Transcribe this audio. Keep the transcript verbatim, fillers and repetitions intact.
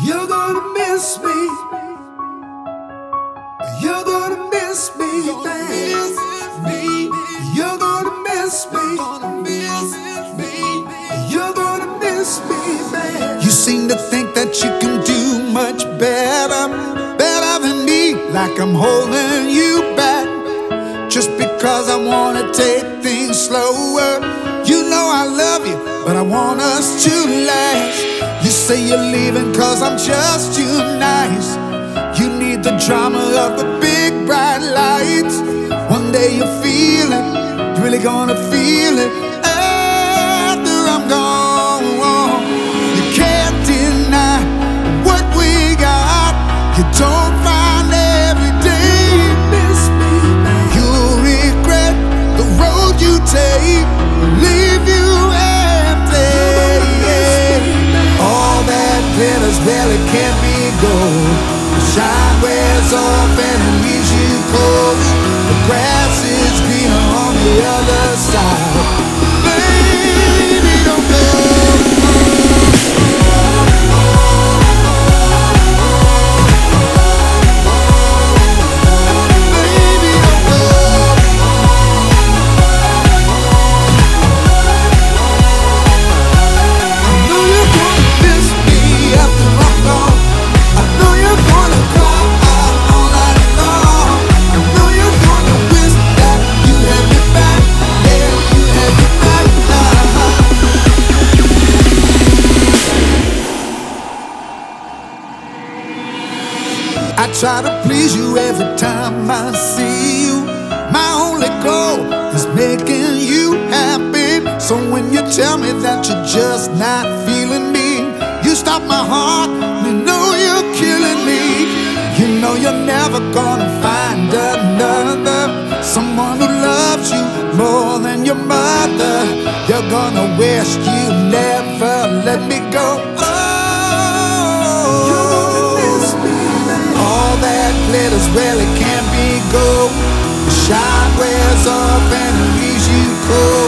You're gonna miss me. You're gonna miss me, babe. You're gonna miss me. You're gonna miss me, babe. You seem to think that you can do much better, better than me, like I'm holding you back. Just because I wanna take things slower. You know I love you, but I want us to last. You say you're leaving cause I'm just too nice. You need the drama of the big bright lights. One day you'll feel it, you're really gonna feel it after I'm gone. You can't deny what we got. You don't find every day. Miss me, you'll regret the road you take, leave you empty. All that glitters, well, it can't be gold. The shine wears off and it leaves you cold. The grass is greener on the other side. Baby, don't go. Baby, don't go. I know you're gonna miss me after I'm gone. I know you're gonna cry out all night long. I know you're gonna wish that you had me back. Yeah, you had me back now. I try to please you every time I see you. My only goal is making you happy. So when you tell me that you're just not feeling me, you stop my heart, you know you're killing me. You know you're never gonna find another, someone who loves you more than your mother. You're gonna wish you never let me go. Oh, you're gonna miss me. All that glitters, well, it can't be gold. The shine wears off and it leaves you cold.